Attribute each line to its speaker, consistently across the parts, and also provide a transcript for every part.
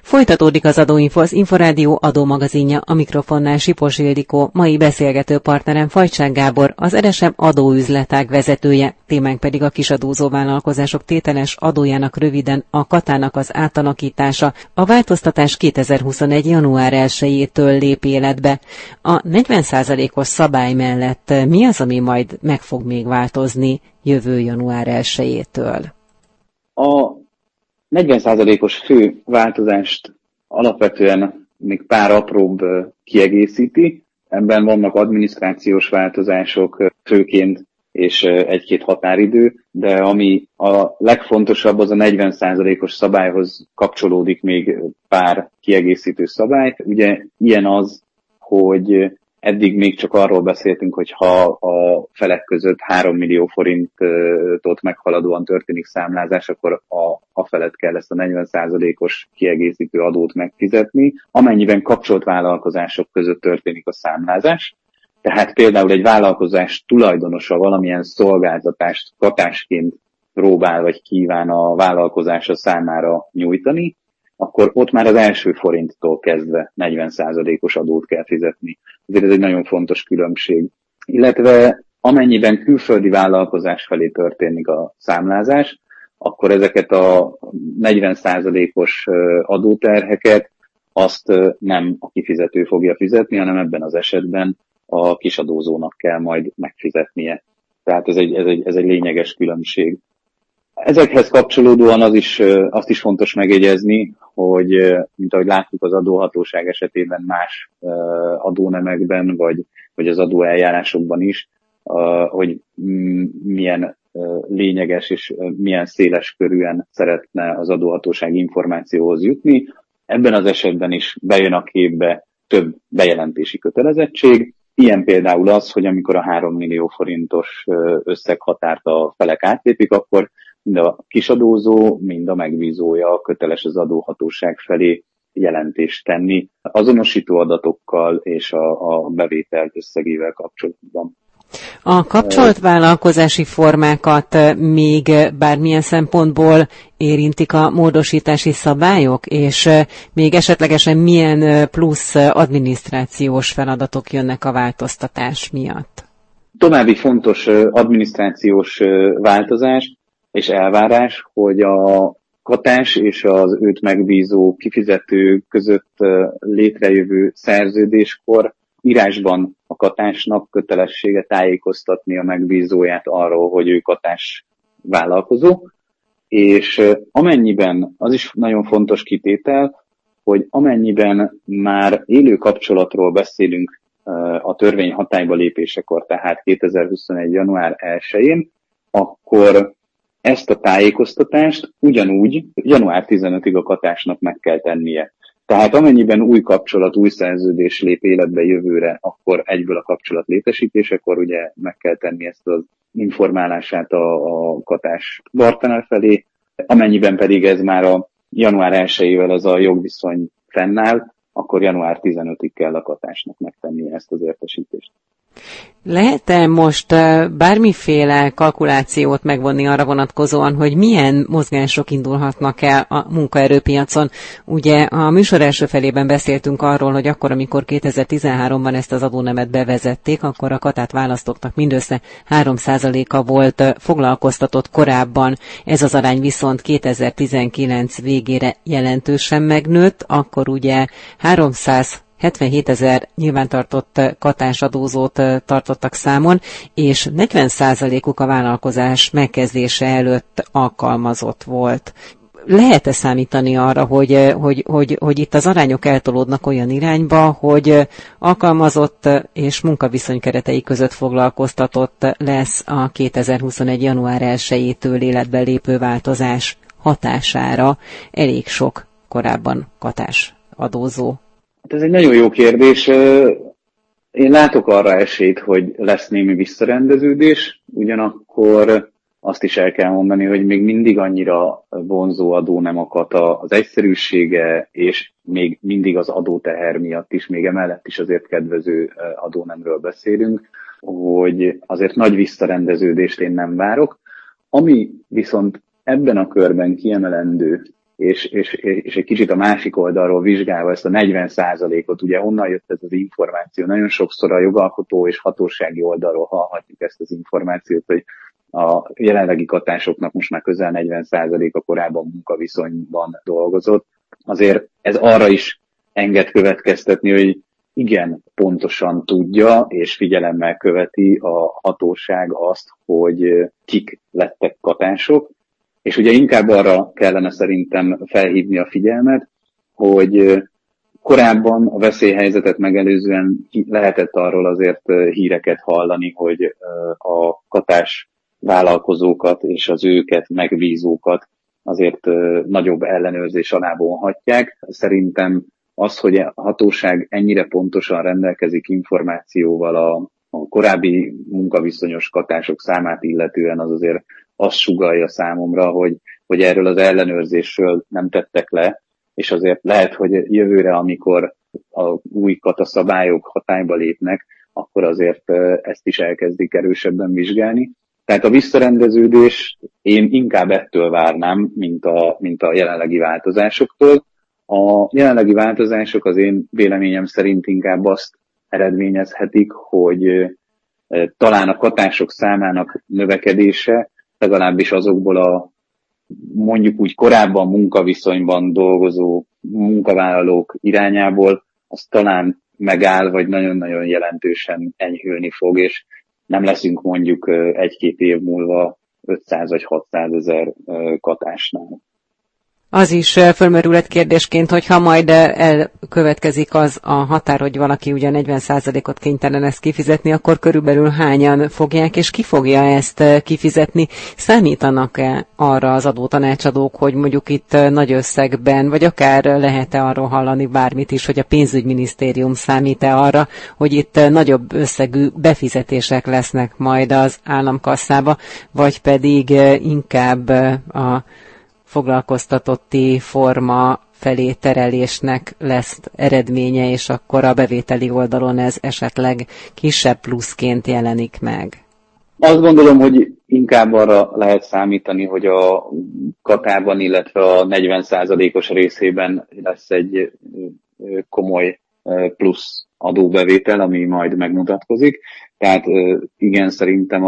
Speaker 1: Folytatódik az Adóinfo, az Inforádió adómagazinja, a mikrofonnál Sipos Ildikó, mai beszélgető partnerem Fajcsák Gábor, az RSM adóüzletág vezetője, témánk pedig a kisadózó vállalkozások tételes adójának, röviden a katának az átalakítása. A változtatás 2021. január 1-től lép életbe. A 40%-os szabály mellett mi az, ami majd meg fog még változni jövő január 1-től?
Speaker 2: A 40%-os fő változást alapvetően még pár apróbb kiegészíti. Ebben vannak adminisztrációs változások főként, és egy-két határidő, de ami a legfontosabb, az a 40%-os szabályhoz kapcsolódik még pár kiegészítő szabály. Ugye ilyen az, hogy eddig még csak arról beszéltünk, hogy ha a felek között 3 millió forintot meghaladóan történik számlázás, akkor a felett kell ezt a 40%-os kiegészítő adót megfizetni. Amennyiben kapcsolt vállalkozások között történik a számlázás, tehát például egy vállalkozás tulajdonosa valamilyen szolgáltatást katásként próbál vagy kíván a vállalkozása számára nyújtani, akkor ott már az első forinttól kezdve 40%-os adót kell fizetni. Ezért ez egy nagyon fontos különbség. Illetve amennyiben külföldi vállalkozás felé történik a számlázás, akkor ezeket a 40%-os adóterheket azt nem a kifizető fogja fizetni, hanem ebben az esetben a kisadózónak kell majd megfizetnie. Tehát ez egy lényeges különbség. Ezekhez kapcsolódóan azt is fontos megjegyezni, hogy mint ahogy látjuk az adóhatóság esetében más adónemekben, vagy az adóeljárásokban is, hogy milyen lényeges és milyen széles körűen szeretne az adóhatóság információhoz jutni. Ebben az esetben is bejön a képbe több bejelentési kötelezettség. Ilyen például az, hogy amikor a 3 millió forintos összeghatárt a felek átlépik, akkor mind a kisadózó, mind a megbízója köteles az adóhatóság felé jelentést tenni azonosító adatokkal és a bevétel összegével kapcsolatban.
Speaker 1: A kapcsolt vállalkozási formákat még bármilyen szempontból érintik a módosítási szabályok, és még esetlegesen milyen plusz adminisztrációs feladatok jönnek a változtatás miatt?
Speaker 2: További fontos adminisztrációs változás és elvárás, hogy a katás és az őt megbízó kifizető között létrejövő szerződéskor írásban a katásnak kötelessége tájékoztatni a megbízóját arról, hogy ő katás vállalkozó, és amennyiben, az is nagyon fontos kitétel, hogy amennyiben már élő kapcsolatról beszélünk a törvény hatályba lépésekor, tehát 2021. január 1-én, akkor ezt a tájékoztatást ugyanúgy január 15-ig a katásnak meg kell tennie. Tehát amennyiben új kapcsolat, új szerződés lép életbe jövőre, akkor egyből a kapcsolat létesítésekor ugye meg kell tenni ezt az informálását a katás partner felé. Amennyiben pedig ez már a január 1-ével ez a jogviszony fennáll, akkor január 15-ig kell a katásnak megtennie ezt az értesítést.
Speaker 1: Lehet-e most bármiféle kalkulációt megvonni arra vonatkozóan, hogy milyen mozgások indulhatnak el a munkaerőpiacon? Ugye a műsor első felében beszéltünk arról, hogy akkor, amikor 2013-ban ezt az adónemet bevezették, akkor a katát választóknak mindössze 3%-a volt foglalkoztatott korábban. Ez az arány viszont 2019 végére jelentősen megnőtt, akkor ugye 377 000 nyilvántartott katásadózót tartottak számon, és 40%-uk a vállalkozás megkezdése előtt alkalmazott volt. Lehet-e számítani arra, hogy itt az arányok eltolódnak olyan irányba, hogy alkalmazott és munkaviszony keretei között foglalkoztatott lesz a 2021. január 1-től életbe lépő változás hatására elég sok korábban katásadózó?
Speaker 2: Ez egy nagyon jó kérdés. Én látok arra esélyt, hogy lesz némi visszarendeződés, ugyanakkor azt is el kell mondani, hogy még mindig annyira vonzó adó nem a kata, az egyszerűsége, és még mindig az adóteher miatt is, még emellett is azért kedvező adónemről beszélünk, hogy azért nagy visszarendeződést én nem várok. Ami viszont ebben a körben kiemelendő, és egy kicsit a másik oldalról vizsgálva ezt a 40%-ot, ugye honnan jött ez az információ? Nagyon sokszor a jogalkotó és hatósági oldalról hallhatjuk ezt az információt, hogy a jelenlegi katásoknak most már közel 40%-a korábban munkaviszonyban dolgozott. Azért ez arra is enged következtetni, hogy igen, pontosan tudja és figyelemmel követi a hatóság azt, hogy kik lettek katások, és ugye inkább arra kellene szerintem felhívni a figyelmet, hogy korábban a veszélyhelyzetet megelőzően lehetett arról azért híreket hallani, hogy a katás vállalkozókat és az őket megbízókat azért nagyobb ellenőrzés alá vonhatják. Szerintem az, hogy a hatóság ennyire pontosan rendelkezik információval a korábbi munkaviszonyos katások számát illetően, az azért azt sugallja számomra, hogy erről az ellenőrzésről nem tettek le, és azért lehet, hogy jövőre, amikor a új kataszabályok hatályba lépnek, akkor azért ezt is elkezdik erősebben vizsgálni. Tehát a visszarendeződés én inkább ettől várnám, mint a jelenlegi változásoktól. A jelenlegi változások az én véleményem szerint inkább azt eredményezhetik, hogy talán a katások számának növekedése, legalábbis azokból a mondjuk úgy korábban munkaviszonyban dolgozó munkavállalók irányából, az talán megáll, vagy nagyon-nagyon jelentősen enyhülni fog, és nem leszünk mondjuk 1-2 év múlva 500 vagy 600 ezer katásnál.
Speaker 1: Az is fölmerülhet kérdésként, hogy ha majd elkövetkezik az a határ, hogy valaki ugye 40%-ot kénytelen ezt kifizetni, akkor körülbelül hányan fogják, és ki fogja ezt kifizetni? Számítanak-e arra az adótanácsadók, hogy mondjuk itt nagy összegben, vagy akár lehet-e arról hallani bármit is, hogy a pénzügyminisztérium számít-e arra, hogy itt nagyobb összegű befizetések lesznek majd az államkasszába, vagy pedig inkább a foglalkoztatotti forma felé terelésnek lesz eredménye, és akkor a bevételi oldalon ez esetleg kisebb pluszként jelenik meg?
Speaker 2: Azt gondolom, hogy inkább arra lehet számítani, hogy a katában, illetve a 40%-os részében lesz egy komoly plusz adóbevétel, ami majd megmutatkozik. Tehát igen, szerintem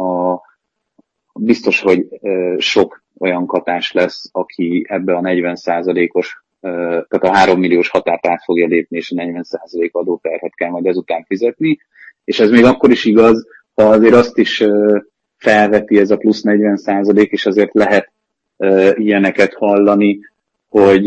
Speaker 2: biztos, hogy sok olyan katás lesz, aki ebbe a 40%-os, tehát a 3 milliós határt át fogja lépni, és a 40% adóterhet kell majd ezután fizetni. És ez még akkor is igaz, ha azért azt is felveti ez a plusz 40%, és azért lehet ilyeneket hallani, hogy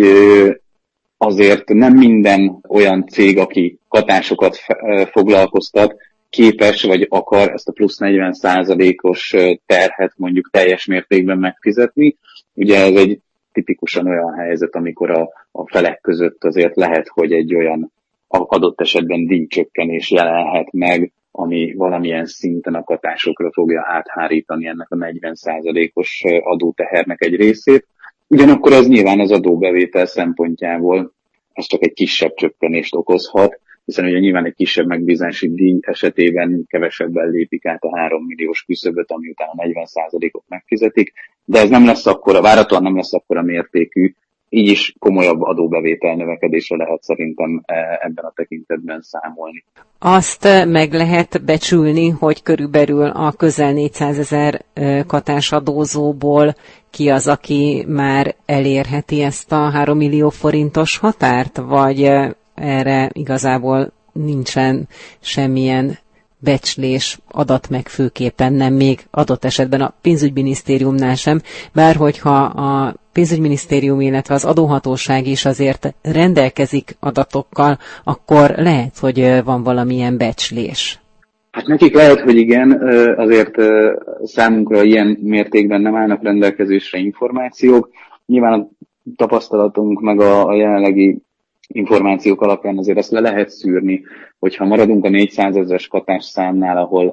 Speaker 2: azért nem minden olyan cég, aki katásokat foglalkoztat, képes vagy akar ezt a plusz 40%-os terhet mondjuk teljes mértékben megfizetni. Ugye ez egy tipikusan olyan helyzet, amikor a felek között azért lehet, hogy egy olyan adott esetben díjcsökkenés jelenhet meg, ami valamilyen szinten a katásokra fogja áthárítani ennek a 40%-os adótehernek egy részét. Ugyanakkor ez nyilván az adóbevétel szempontjából ez csak egy kisebb csökkenést okozhat, hiszen ugye nyilván egy kisebb megbízási díj esetében kevesebben lépik át a 3 milliós küszöböt, ami után a 40%-ot megfizetik, de ez nem lesz akkora, várhatóan nem lesz akkora mértékű, így is komolyabb adóbevétel növekedésre lehet szerintem ebben a tekintetben számolni.
Speaker 1: Azt meg lehet becsülni, hogy körülbelül a közel 400 000 katásadózóból ki az, aki már elérheti ezt a 3 millió forintos határt, vagy erre igazából nincsen semmilyen becslés, adat meg főképpen nem, még adott esetben a pénzügyminisztériumnál sem, bár hogyha a pénzügyminisztérium, illetve az adóhatóság is azért rendelkezik adatokkal, akkor lehet, hogy van valamilyen becslés.
Speaker 2: Hát nekik lehet, hogy igen, azért számunkra ilyen mértékben nem állnak rendelkezésre információk. Nyilván a tapasztalatunk meg a jelenlegi információk alapján azért ezt le lehet szűrni, hogyha maradunk a 400 000-es katásszámnál, ahol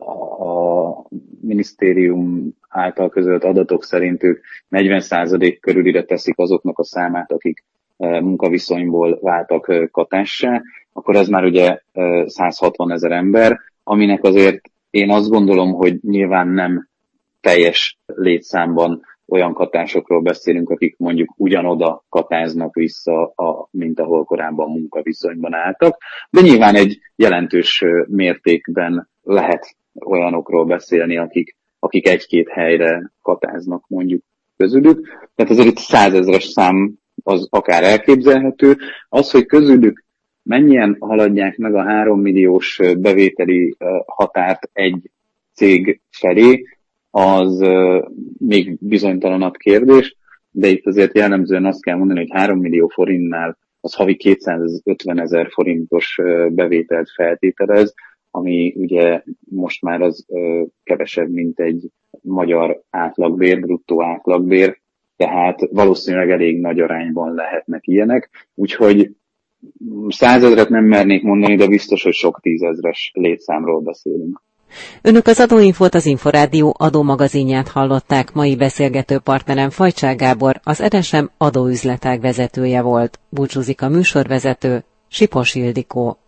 Speaker 2: a minisztérium által közölt adatok szerint ők 40% körülire teszik azoknak a számát, akik munkaviszonyból váltak katássá, akkor ez már ugye 160 000 ember, aminek azért én azt gondolom, hogy nyilván nem teljes létszámban olyan katásokról beszélünk, akik mondjuk ugyanoda katáznak vissza, mint ahol korábban munkaviszonyban álltak, de nyilván egy jelentős mértékben lehet olyanokról beszélni, akik egy-két helyre katáznak mondjuk közülük. Tehát azért itt 100 000-es szám az akár elképzelhető. Az, hogy közülük mennyien haladják meg a 3 milliós bevételi határt egy cég felé, az még bizonytalanabb kérdés, de itt azért jellemzően azt kell mondani, hogy 3 millió forintnál az havi 250 000 forintos bevételt feltételez, ami ugye most már az kevesebb, mint egy magyar átlagbér, bruttó átlagbér, tehát valószínűleg elég nagy arányban lehetnek ilyenek, úgyhogy 100 000-et nem mernék mondani, de biztos, hogy sok 10 000-es létszámról beszélünk.
Speaker 1: Önök az Adóinfót, az Inforádió adómagazinját hallották. Mai beszélgető partnerem Fajcsák Gábor, az RSM adóüzletág vezetője volt. Búcsúzik a műsorvezető, Sipos Ildikó.